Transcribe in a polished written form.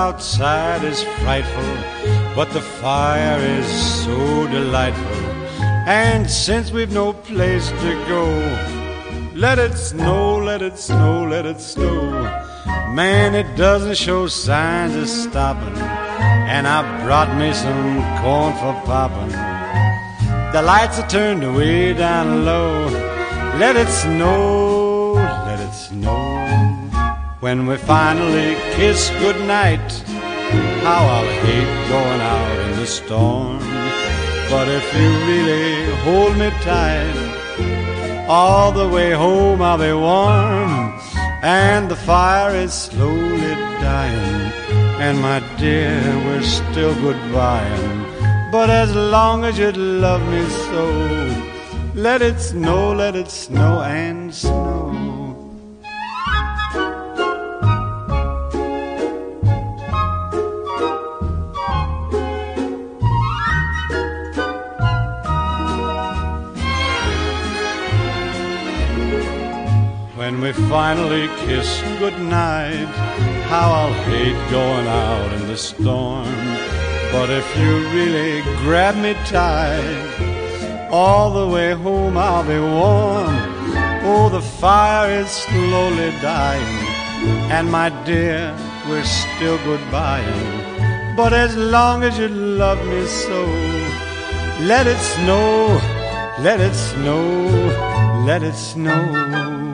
outside is frightful, but the fire is so delightful. And since we've no place to go, let it snow, let it snow, let it snow. Man, it doesn't show signs of stopping, and I brought me some corn for popping. The lights are turned way down low. Let it snow, let it snow. When we finally kiss goodnight, how I'll hate going out in the storm. But if you really hold me tight, all the way home I'll be warm. And the fire is slowly dying, and my dear, we're still goodbying. But as long as you love me so, let it snow and snow. When we finally kiss goodnight, how I'll hate going out in the storm. But if you really grab me tight, all the way home I'll be warm. Oh, the fire is slowly dying, and my dear, we're still goodbying. But as long as you love me so, let it snow, let it snow, let it snow.